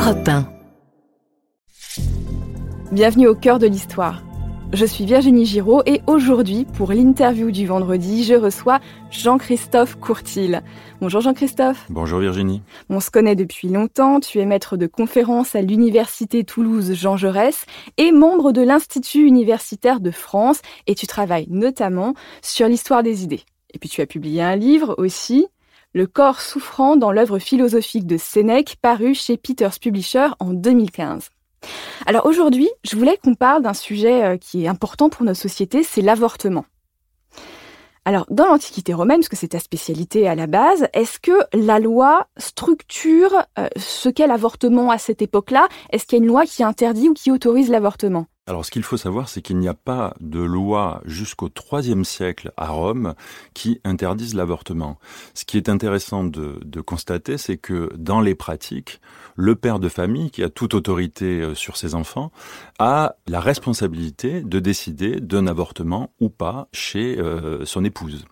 Europe 1. Bienvenue au cœur de l'histoire. Je suis Virginie Giraud et aujourd'hui, pour l'interview du vendredi, je reçois Jean-Christophe Courtil. Bonjour Jean-Christophe. Bonjour Virginie. On se connaît depuis longtemps, tu es maître de conférences à l'Université Toulouse Jean Jaurès et membre de l'Institut universitaire de France et tu travailles notamment sur l'histoire des idées. Et puis tu as publié un livre aussi, Le corps souffrant dans l'œuvre philosophique de Sénèque, paru chez Peters Publishers en 2015. Alors aujourd'hui, je voulais qu'on parle d'un sujet qui est important pour notre société, c'est l'avortement. Alors dans l'Antiquité romaine, parce que c'est ta spécialité à la base, est-ce que la loi structure ce qu'est l'avortement à cette époque-là ? Est-ce qu'il y a une loi qui interdit ou qui autorise l'avortement ? Alors ce qu'il faut savoir, c'est qu'il n'y a pas de loi jusqu'au IIIe siècle à Rome qui interdise l'avortement. Ce qui est intéressant de constater, c'est que dans les pratiques, le père de famille, qui a toute autorité sur ses enfants, a la responsabilité de décider d'un avortement ou pas chez son épouse.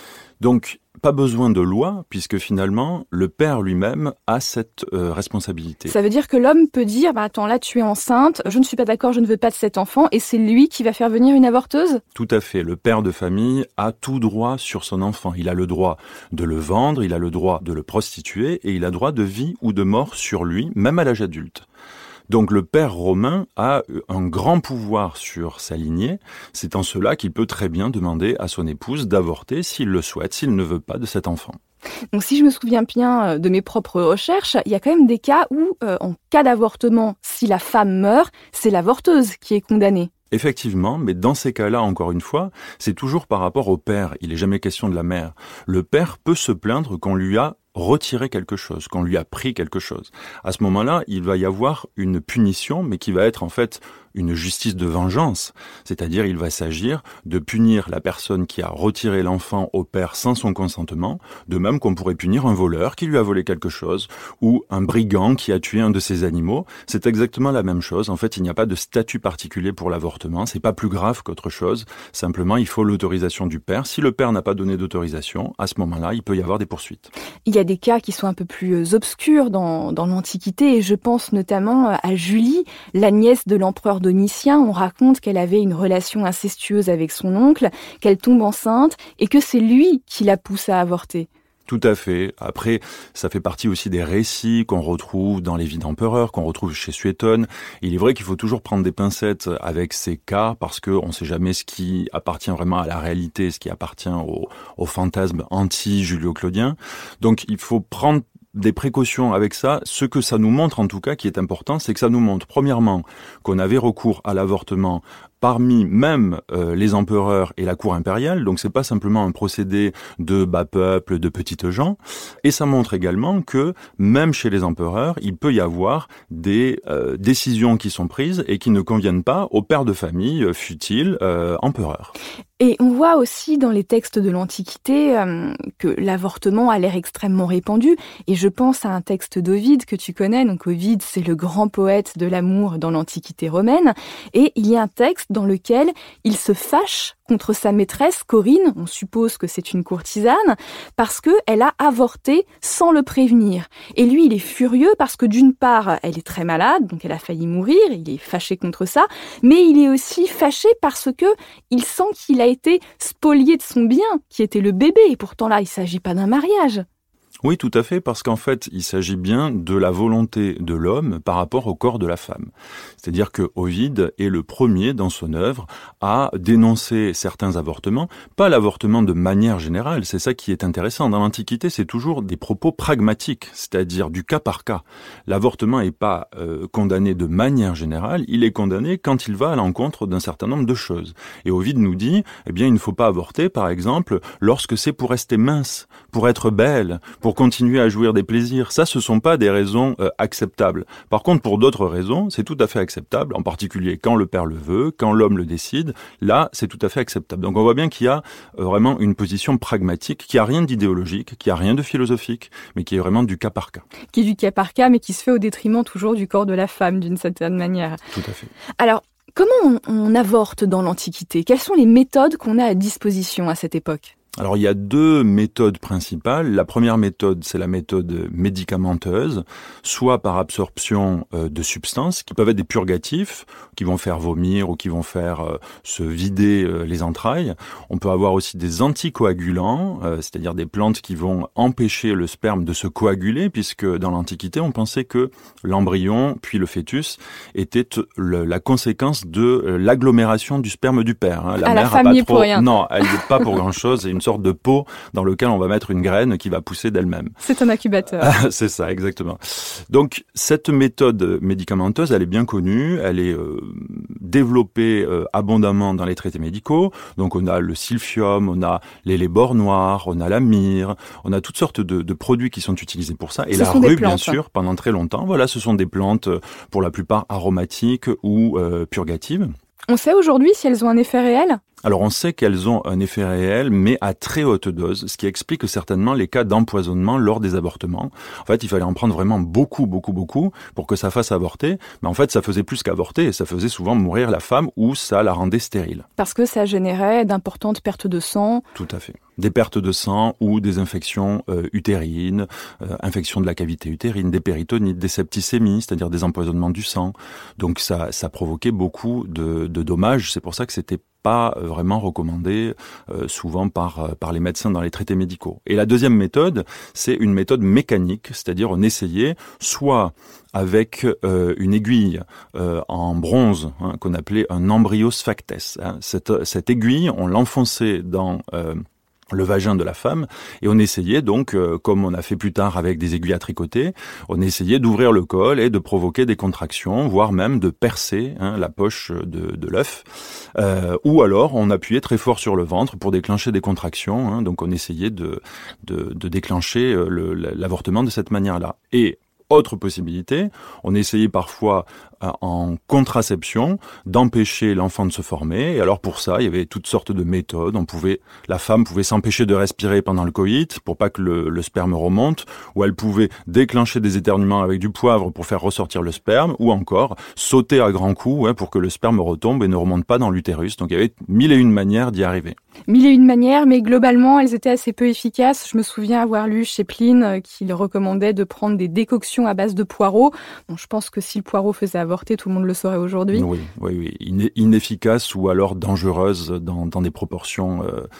Donc, pas besoin de loi, puisque finalement, le père lui-même a cette responsabilité. Ça veut dire que l'homme peut dire, attends, là tu es enceinte, je ne suis pas d'accord, je ne veux pas de cet enfant, et c'est lui qui va faire venir une avorteuse ? Tout à fait. Le père de famille a tout droit sur son enfant. Il a le droit de le vendre, il a le droit de le prostituer, et il a droit de vie ou de mort sur lui, même à l'âge adulte. Donc le père romain a un grand pouvoir sur sa lignée. C'est en cela qu'il peut très bien demander à son épouse d'avorter s'il le souhaite, s'il ne veut pas de cet enfant. Donc si je me souviens bien de mes propres recherches, il y a quand même des cas où, en cas d'avortement, si la femme meurt, c'est l'avorteuse qui est condamnée. Effectivement, mais dans ces cas-là, encore une fois, c'est toujours par rapport au père. Il n'est jamais question de la mère. Le père peut se plaindre qu'on lui a retiré quelque chose, qu'on lui a pris quelque chose. À ce moment-là, il va y avoir une punition, mais qui va être en fait une justice de vengeance. C'est-à-dire, il va s'agir de punir la personne qui a retiré l'enfant au père sans son consentement, de même qu'on pourrait punir un voleur qui lui a volé quelque chose, ou un brigand qui a tué un de ses animaux. C'est exactement la même chose. En fait, il n'y a pas de statut particulier pour l'avortement. C'est pas plus grave qu'autre chose. Simplement, il faut l'autorisation du père. Si le père n'a pas donné d'autorisation, à ce moment-là, il peut y avoir des poursuites. Il y a des cas qui sont un peu plus obscurs dans l'Antiquité, et je pense notamment à Julie, la nièce de l'empereur Domitien. On raconte qu'elle avait une relation incestueuse avec son oncle, qu'elle tombe enceinte, et que c'est lui qui la pousse à avorter. Tout à fait. Après, ça fait partie aussi des récits qu'on retrouve dans les vies d'empereurs, qu'on retrouve chez Suétone. Il est vrai qu'il faut toujours prendre des pincettes avec ces cas parce qu'on ne sait jamais ce qui appartient vraiment à la réalité, ce qui appartient au fantasme anti-Julio-Claudien. Donc, il faut prendre des précautions avec ça. Ce que ça nous montre, en tout cas, qui est important, c'est que ça nous montre, premièrement, qu'on avait recours à l'avortement parmi même les empereurs et la cour impériale, donc c'est pas simplement un procédé de bas peuple, de petites gens, et ça montre également que même chez les empereurs, il peut y avoir des décisions qui sont prises et qui ne conviennent pas au père de famille, fût-il empereur. Et on voit aussi dans les textes de l'Antiquité que l'avortement a l'air extrêmement répandu, et je pense à un texte d'Ovide que tu connais. Donc Ovide, c'est le grand poète de l'amour dans l'Antiquité romaine, et il y a un texte dans lequel il se fâche contre sa maîtresse Corinne, on suppose que c'est une courtisane, parce qu'elle a avorté sans le prévenir. Et lui, il est furieux parce que d'une part, elle est très malade, donc elle a failli mourir, il est fâché contre ça, mais il est aussi fâché parce que il sent qu'il a été spolié de son bien, qui était le bébé, et pourtant là, il ne s'agit pas d'un mariage. Oui, tout à fait, parce qu'en fait, il s'agit bien de la volonté de l'homme par rapport au corps de la femme. C'est-à-dire que Ovide est le premier dans son œuvre à dénoncer certains avortements, pas l'avortement de manière générale, c'est ça qui est intéressant. Dans l'Antiquité, c'est toujours des propos pragmatiques, c'est-à-dire du cas par cas. L'avortement n'est pas condamné de manière générale, il est condamné quand il va à l'encontre d'un certain nombre de choses. Et Ovide nous dit, eh bien, il ne faut pas avorter, par exemple, lorsque c'est pour rester mince, pour être belle, pour continuer à jouir des plaisirs. Ça, ce sont pas des raisons acceptables. Par contre, pour d'autres raisons, c'est tout à fait acceptable, en particulier quand le père le veut, quand l'homme le décide. Là, c'est tout à fait acceptable. Donc on voit bien qu'il y a vraiment une position pragmatique, qui a rien d'idéologique, qui a rien de philosophique, mais qui est vraiment du cas par cas. Qui est du cas par cas, mais qui se fait au détriment toujours du corps de la femme, d'une certaine manière. Tout à fait. Alors, comment on avorte dans l'Antiquité ? Quelles sont les méthodes qu'on a à disposition à cette époque ? Alors il y a deux méthodes principales. La première méthode, c'est la méthode médicamenteuse, soit par absorption de substances qui peuvent être des purgatifs, qui vont faire vomir ou qui vont faire se vider les entrailles. On peut avoir aussi des anticoagulants, c'est-à-dire des plantes qui vont empêcher le sperme de se coaguler, puisque dans l'Antiquité, on pensait que l'embryon, puis le fœtus, était la conséquence de l'agglomération du sperme du père. La mère femme n'y est pour rien. Non, elle n'y est pas pour grand-chose. C'est une sorte de pot dans lequel on va mettre une graine qui va pousser d'elle-même. C'est un incubateur. C'est ça, exactement. Donc, cette méthode médicamenteuse, elle est bien connue, elle est développée abondamment dans les traités médicaux. Donc, on a le silphium, on a l'hellebore noir, on a la myrrhe, on a toutes sortes de produits qui sont utilisés pour ça. Et la rue, bien sûr, pendant très longtemps. Voilà, ce sont des plantes, pour la plupart aromatiques ou purgatives. On sait aujourd'hui si elles ont un effet réel ? Alors on sait qu'elles ont un effet réel, mais à très haute dose, ce qui explique certainement les cas d'empoisonnement lors des avortements. En fait, il fallait en prendre vraiment beaucoup pour que ça fasse avorter. Mais en fait, ça faisait plus qu'avorter, ça faisait souvent mourir la femme ou ça la rendait stérile. Parce que ça générait d'importantes pertes de sang. Tout à fait. Des pertes de sang ou des infections utérines, infections de la cavité utérine, des péritonites, des septicémies, c'est-à-dire des empoisonnements du sang. Donc ça provoquait beaucoup de dommages. C'est pour ça que c'était pas vraiment recommandé souvent par les médecins dans les traités médicaux. Et la deuxième méthode, c'est une méthode mécanique, c'est-à-dire on essayait soit avec une aiguille en bronze qu'on appelait un embryosphaktès. Cette aiguille, on l'enfonçait dans le vagin de la femme, et on essayait donc, comme on a fait plus tard avec des aiguilles à tricoter, on essayait d'ouvrir le col et de provoquer des contractions, voire même de percer la poche de l'œuf, ou alors on appuyait très fort sur le ventre pour déclencher des contractions, donc on essayait de déclencher l'avortement de cette manière-là. Et autre possibilité, on essayait parfois en contraception d'empêcher l'enfant de se former. Et alors pour ça, il y avait toutes sortes de méthodes. La femme pouvait s'empêcher de respirer pendant le coït pour pas que le sperme remonte, ou elle pouvait déclencher des éternuements avec du poivre pour faire ressortir le sperme, ou encore sauter à grands coups pour que le sperme retombe et ne remonte pas dans l'utérus. Donc il y avait 1001 manières d'y arriver. 1001 manières, mais globalement, elles étaient assez peu efficaces. Je me souviens avoir lu chez Pline qu'il recommandait de prendre des décoctions à base de poireaux. Bon, je pense que si le poireau faisait avorter, tout le monde le saurait aujourd'hui. Oui. Inefficace ou alors dangereuse dans des proportions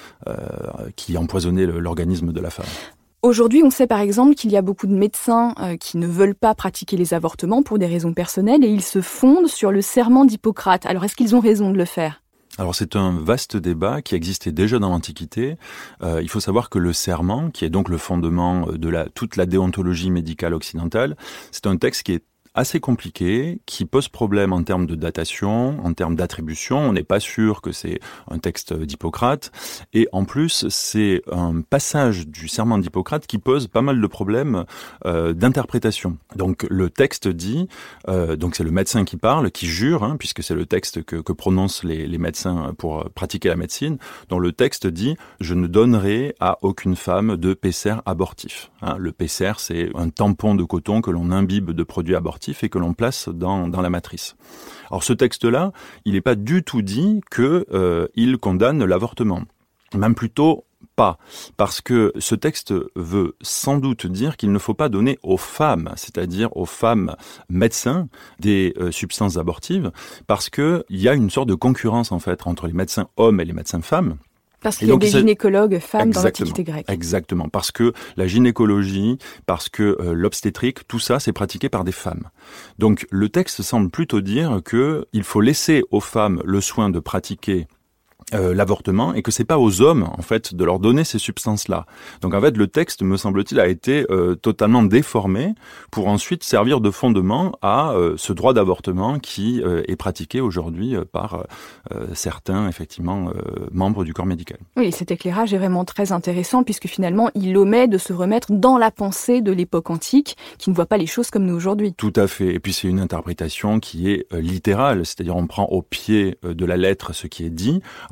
qui empoisonnaient l'organisme de la femme. Aujourd'hui, on sait par exemple qu'il y a beaucoup de médecins qui ne veulent pas pratiquer les avortements pour des raisons personnelles et ils se fondent sur le serment d'Hippocrate. Alors, est-ce qu'ils ont raison de le faire ? Alors c'est un vaste débat qui existait déjà dans l'Antiquité. Il faut savoir que le serment, qui est donc le fondement de toute la déontologie médicale occidentale, c'est un texte qui est assez compliqué, qui pose problème en termes de datation, en termes d'attribution. On n'est pas sûr que c'est un texte d'Hippocrate. Et en plus, c'est un passage du serment d'Hippocrate qui pose pas mal de problèmes d'interprétation. Donc le texte dit, donc c'est le médecin qui parle, qui jure, puisque c'est le texte que prononcent les médecins pour pratiquer la médecine, dont le texte dit « Je ne donnerai à aucune femme de pécer abortif ». Le pécer, c'est un tampon de coton que l'on imbibe de produits abortifs et que l'on place dans la matrice. Alors ce texte-là, il n'est pas du tout dit qu'il condamne l'avortement. Même plutôt pas, parce que ce texte veut sans doute dire qu'il ne faut pas donner aux femmes, c'est-à-dire aux femmes médecins, des substances abortives, parce qu'il y a une sorte de concurrence en fait entre les médecins hommes et les médecins femmes. Parce qu'il y a des gynécologues femmes dans l'Antiquité grecque. Exactement, parce que la gynécologie, parce que l'obstétrique, tout ça, c'est pratiqué par des femmes. Donc le texte semble plutôt dire qu'il faut laisser aux femmes le soin de pratiquer l'avortement et que c'est pas aux hommes en fait de leur donner ces substances-là. Donc en fait le texte me semble-t-il a été totalement déformé pour ensuite servir de fondement à ce droit d'avortement qui est pratiqué aujourd'hui par certains effectivement membres du corps médical. Oui, cet éclairage est vraiment très intéressant puisque finalement il omet de se remettre dans la pensée de l'époque antique qui ne voit pas les choses comme nous aujourd'hui. Tout à fait. Et puis c'est une interprétation qui est littérale, c'est-à-dire on prend au pied de la lettre ce qui est dit. Alors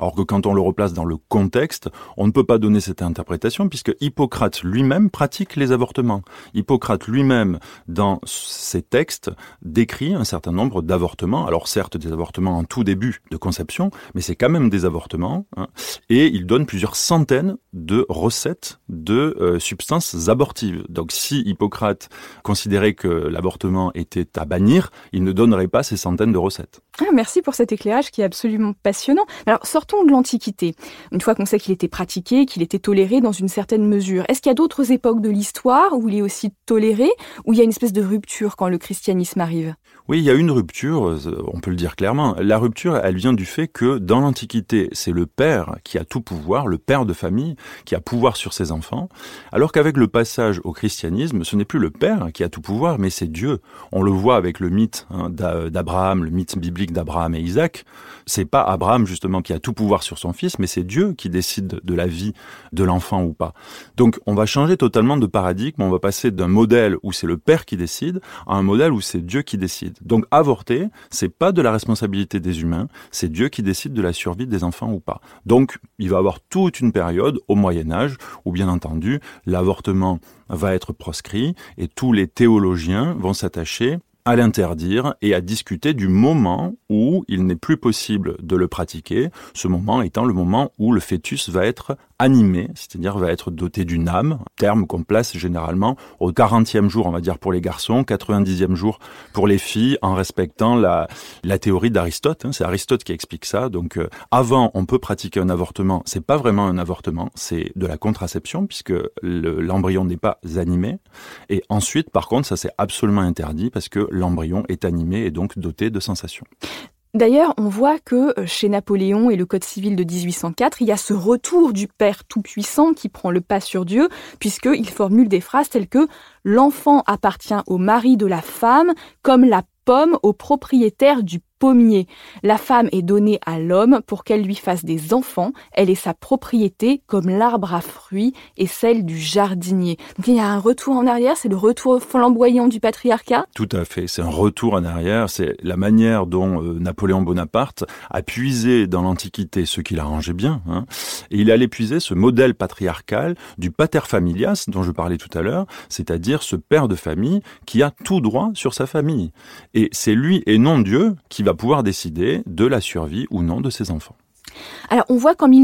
Alors que quand on le replace dans le contexte, on ne peut pas donner cette interprétation puisque Hippocrate lui-même pratique les avortements. Hippocrate lui-même, dans ses textes, décrit un certain nombre d'avortements. Alors certes, des avortements en tout début de conception, mais c'est quand même des avortements. Et il donne plusieurs centaines de recettes de substances abortives. Donc si Hippocrate considérait que l'avortement était à bannir, il ne donnerait pas ces centaines de recettes. Merci pour cet éclairage qui est absolument passionnant. Alors, sortons de l'Antiquité. Une fois qu'on sait qu'il était pratiqué, qu'il était toléré dans une certaine mesure, est-ce qu'il y a d'autres époques de l'histoire où il est aussi toléré, où il y a une espèce de rupture quand le christianisme arrive ? Oui, il y a une rupture, on peut le dire clairement. La rupture, elle vient du fait que dans l'Antiquité, c'est le père qui a tout pouvoir, le père de famille, qui a pouvoir sur ses enfants, alors qu'avec le passage au christianisme, ce n'est plus le père qui a tout pouvoir, mais c'est Dieu. On le voit avec le mythe d'Abraham, le mythe biblique d'Abraham et Isaac. C'est pas Abraham justement qui a tout pouvoir sur son fils, mais c'est Dieu qui décide de la vie de l'enfant ou pas. Donc on va changer totalement de paradigme, on va passer d'un modèle où c'est le père qui décide à un modèle où c'est Dieu qui décide. Donc avorter, c'est pas de la responsabilité des humains, c'est Dieu qui décide de la survie des enfants ou pas. Donc il va y avoir toute une période au Moyen-Âge où bien entendu l'avortement va être proscrit et tous les théologiens vont s'attacher à l'interdire et à discuter du moment où il n'est plus possible de le pratiquer, ce moment étant le moment où le fœtus va être animé, c'est-à-dire va être doté d'une âme, terme qu'on place généralement au 40e jour, on va dire pour les garçons, 90e jour pour les filles, en respectant la théorie d'Aristote. C'est Aristote qui explique ça. Donc avant, on peut pratiquer un avortement. C'est pas vraiment un avortement, c'est de la contraception puisque l'embryon n'est pas animé. Et ensuite, par contre, ça c'est absolument interdit parce que l'embryon est animé et donc doté de sensations. D'ailleurs, on voit que chez Napoléon et le Code civil de 1804, il y a ce retour du Père tout-puissant qui prend le pas sur Dieu, puisqu'il formule des phrases telles que « L'enfant appartient au mari de la femme, comme la pomme au propriétaire du pommier. La femme est donnée à l'homme pour qu'elle lui fasse des enfants. Elle est sa propriété comme l'arbre à fruits et celle du jardinier. » Donc il y a un retour en arrière, c'est le retour flamboyant du patriarcat. Tout à fait, c'est un retour en arrière, c'est la manière dont Napoléon Bonaparte a puisé dans l'Antiquité ce qu'il arrangeait bien. Et il allait puiser ce modèle patriarcal du pater familias dont je parlais tout à l'heure, c'est-à-dire ce père de famille qui a tout droit sur sa famille. Et c'est lui et non Dieu qui va pouvoir décider de la survie ou non de ses enfants. Alors, on voit qu'en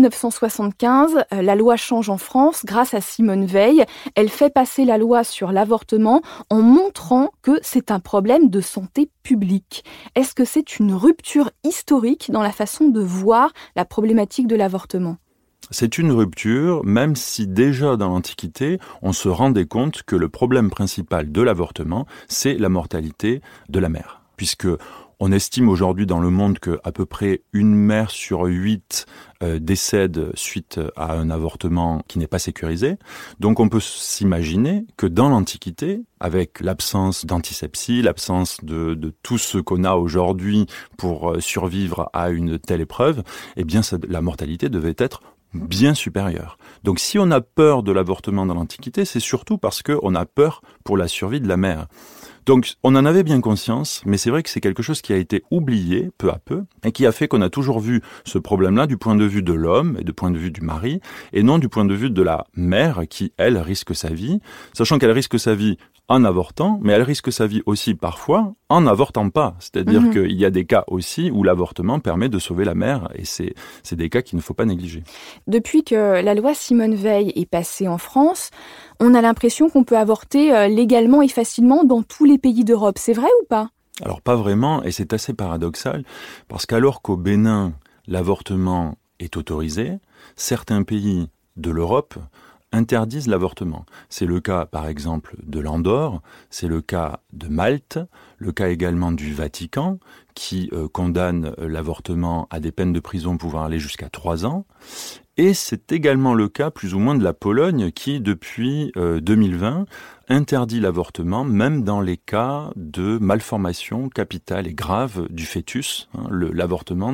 1975, la loi change en France grâce à Simone Veil. Elle fait passer la loi sur l'avortement en montrant que c'est un problème de santé publique. Est-ce que c'est une rupture historique dans la façon de voir la problématique de l'avortement ? C'est une rupture, même si déjà dans l'Antiquité, on se rendait compte que le problème principal de l'avortement, c'est la mortalité de la mère. Puisque on estime aujourd'hui dans le monde qu'à peu près une mère sur 8 décède suite à un avortement qui n'est pas sécurisé. Donc on peut s'imaginer que dans l'Antiquité, avec l'absence d'antisepsie, l'absence de tout ce qu'on a aujourd'hui pour survivre à une telle épreuve, eh bien la mortalité devait être bien supérieure. Donc si on a peur de l'avortement dans l'Antiquité, c'est surtout parce qu'on a peur pour la survie de la mère. Donc on en avait bien conscience, mais c'est vrai que c'est quelque chose qui a été oublié peu à peu et qui a fait qu'on a toujours vu ce problème-là du point de vue de l'homme et du point de vue du mari et non du point de vue de la mère qui, elle, risque sa vie, sachant qu'elle risque sa vie en avortant, mais elle risque sa vie aussi parfois en n'avortant pas. C'est-à-dire qu'il y a des cas aussi où l'avortement permet de sauver la mère et c'est des cas qu'il ne faut pas négliger. Depuis que la loi Simone Veil est passée en France, on a l'impression qu'on peut avorter légalement et facilement dans tous les pays d'Europe. C'est vrai ou pas ? Alors pas vraiment, et c'est assez paradoxal, parce qu'alors qu'au Bénin, l'avortement est autorisé, certains pays de l'Europe interdisent l'avortement. C'est le cas, par exemple, de l'Andorre, c'est le cas de Malte, le cas également du Vatican, qui condamne l'avortement à des peines de prison pouvant aller jusqu'à 3 ans. Et c'est également le cas plus ou moins de la Pologne qui, depuis 2020, interdit l'avortement même dans les cas de malformation capitale et grave du fœtus. L'avortement n'est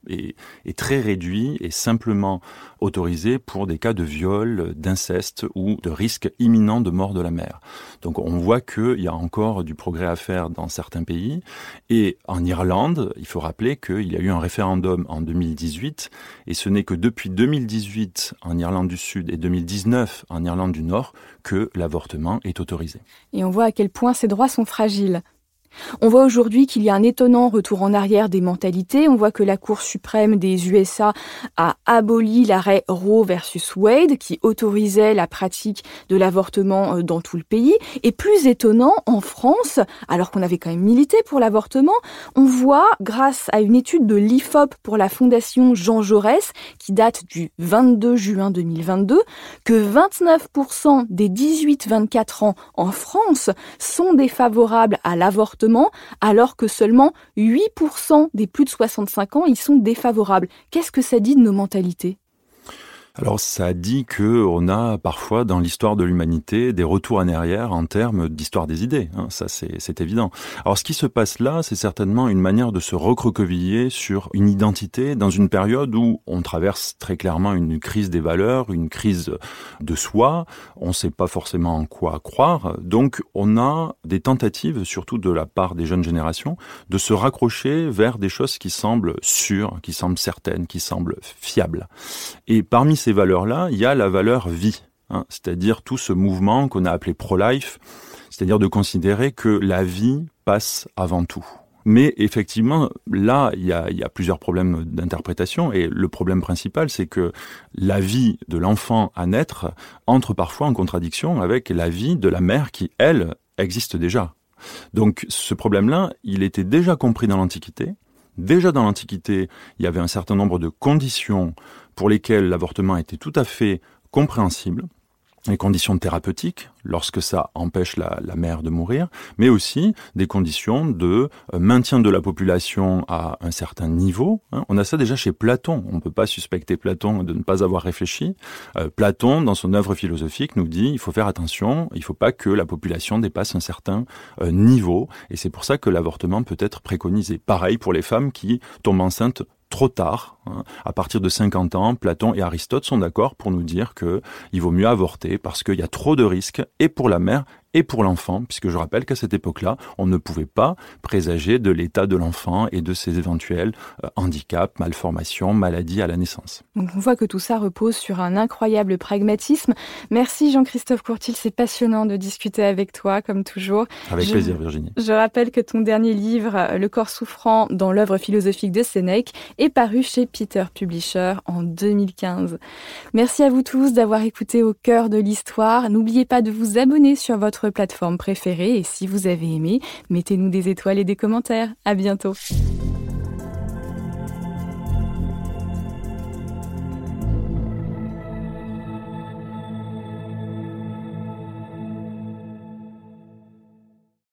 est très réduit et simplement autorisé pour des cas de viol, d'inceste ou de risque imminent de mort de la mère. Donc on voit qu'il y a encore du progrès à faire dans certains pays. Et en Irlande, il faut rappeler qu'il y a eu un référendum en 2018 et ce n'est que depuis 2018 en Irlande du Sud et 2019 en Irlande du Nord que l'avortement est autorisé. Et on voit à quel point ces droits sont fragiles. On voit aujourd'hui qu'il y a un étonnant retour en arrière des mentalités. On voit que la Cour suprême des USA a aboli l'arrêt Roe versus Wade qui autorisait la pratique de l'avortement dans tout le pays. Et plus étonnant, en France, alors qu'on avait quand même milité pour l'avortement, on voit, grâce à une étude de l'IFOP pour la Fondation Jean Jaurès, qui date du 22 juin 2022, que 29% des 18-24 ans en France sont défavorables à l'avortement, alors que seulement 8% des plus de 65 ans y sont défavorables. Qu'est-ce que ça dit de nos mentalités ? Alors ça dit qu'on a parfois dans l'histoire de l'humanité des retours en arrière en termes d'histoire des idées, ça c'est évident. Alors ce qui se passe là, c'est certainement une manière de se recroqueviller sur une identité dans une période où on traverse très clairement une crise des valeurs, une crise de soi, on ne sait pas forcément en quoi croire, donc on a des tentatives, surtout de la part des jeunes générations, de se raccrocher vers des choses qui semblent sûres, qui semblent certaines, qui semblent fiables. Et parmi ces valeurs-là, il y a la valeur vie, c'est-à-dire tout ce mouvement qu'on a appelé pro-life, c'est-à-dire de considérer que la vie passe avant tout. Mais effectivement, là, il y a plusieurs problèmes d'interprétation et le problème principal, c'est que la vie de l'enfant à naître entre parfois en contradiction avec la vie de la mère qui, elle, existe déjà. Donc ce problème-là, il était déjà compris dans l'Antiquité. Déjà dans l'Antiquité, il y avait un certain nombre de conditions pour lesquelles l'avortement était tout à fait compréhensible, les conditions thérapeutiques, lorsque ça empêche la mère de mourir, mais aussi des conditions de maintien de la population à un certain niveau. On a ça déjà chez Platon. On ne peut pas suspecter Platon de ne pas avoir réfléchi. Platon, dans son œuvre philosophique, nous dit il faut faire attention, il ne faut pas que la population dépasse un certain niveau. Et c'est pour ça que l'avortement peut être préconisé. Pareil pour les femmes qui tombent enceintes trop tard. À partir de 50 ans, Platon et Aristote sont d'accord pour nous dire qu'il vaut mieux avorter parce qu'il y a trop de risques et pour la mère et pour l'enfant, puisque je rappelle qu'à cette époque-là, on ne pouvait pas présager de l'état de l'enfant et de ses éventuels handicaps, malformations, maladies à la naissance. Donc on voit que tout ça repose sur un incroyable pragmatisme. Merci Jean-Christophe Courtil, c'est passionnant de discuter avec toi, comme toujours. Avec plaisir Virginie. Je rappelle que ton dernier livre, Le corps souffrant dans l'œuvre philosophique de Sénèque, est paru chez Peter Publisher en 2015. Merci à vous tous d'avoir écouté Au cœur de l'histoire. N'oubliez pas de vous abonner sur votre plateforme préférée et si vous avez aimé, mettez-nous des étoiles et des commentaires. À bientôt.